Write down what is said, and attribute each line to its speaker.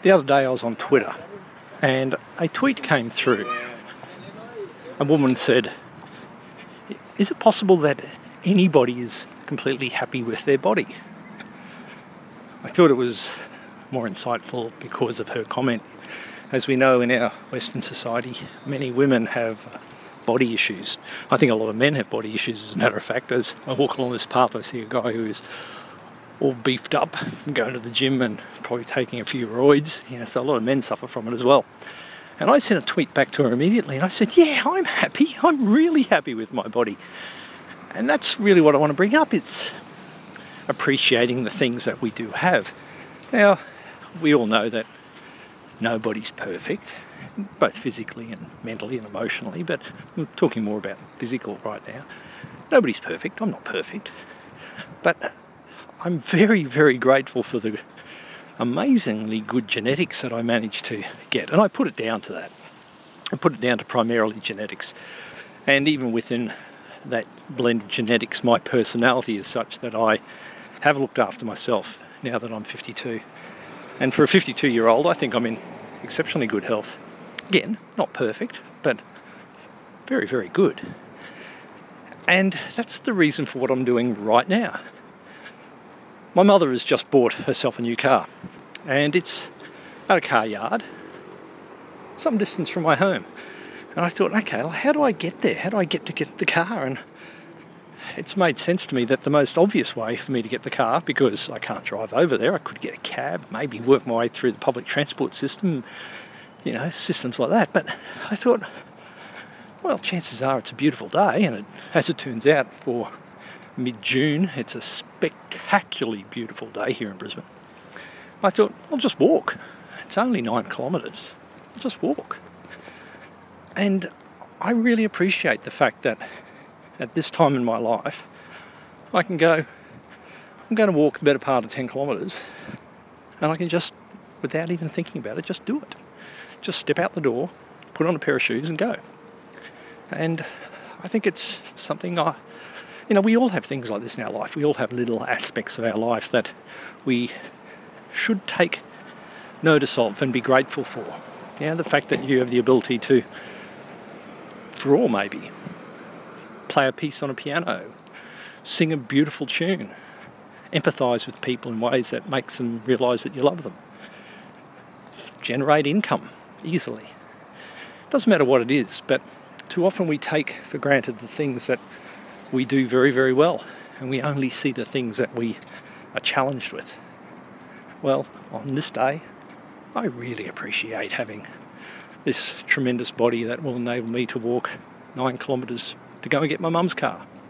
Speaker 1: The other day I was on Twitter and a tweet came through. A woman said, "Is it possible that anybody is completely happy with their body?" I thought it was more insightful because of her comment. As we know, in our Western society, many women have body issues. I think a lot of men have body issues, as a matter of fact. As I walk along this path, I see a guy who is all beefed up from going to the gym and probably taking a few roids. So a lot of men suffer from it as well. And I sent a tweet back to her immediately and I said, yeah, I'm happy. I'm really happy with my body. And that's really what I want to bring up. It's appreciating the things that we do have. Now, we all know that nobody's perfect, both physically and mentally and emotionally, but I'm talking more about physical right now. Nobody's perfect. I'm not perfect. But I'm very, very grateful for the amazingly good genetics that I managed to get. And I put it down to that. I put it down to primarily genetics. And even within that blend of genetics, my personality is such that I have looked after myself now that I'm 52. And for a 52-year-old, I think I'm in exceptionally good health. Again, not perfect, but very, very good. And that's the reason for what I'm doing right now. My mother has just bought herself a new car, and it's at a car yard, some distance from my home. And I thought, okay, well, how do I get there? How do I get the car? And it's made sense to me that the most obvious way for me to get the car, because I can't drive over there, I could get a cab, maybe work my way through the public transport system, systems like that. But I thought, well, chances are it's a beautiful day, and as it turns out, for mid-June, it's a spectacularly beautiful day here in Brisbane. I thought, I'll just walk. It's only 9 kilometres. I'll just walk. And I really appreciate the fact that at this time in my life, I can go, I'm going to walk the better part of 10 kilometres, and I can just, without even thinking about it, just do it. Just step out the door, put on a pair of shoes and go. And I think it's something we all have things like this in our life. We all have little aspects of our life that we should take notice of and be grateful for. The fact that you have the ability to draw, maybe, play a piece on a piano, sing a beautiful tune, empathise with people in ways that makes them realise that you love them, generate income easily. It doesn't matter what it is, but too often we take for granted the things that we do very, very well, and we only see the things that we are challenged with. Well, on this day, I really appreciate having this tremendous body that will enable me to walk 9 kilometres to go and get my mum's car.